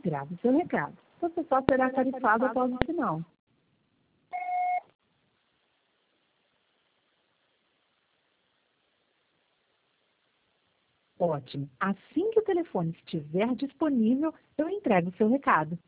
Grave seu recado. Você só será tarifado após o sinal. Ótimo. Assim que o telefone estiver disponível, eu entrego o seu recado.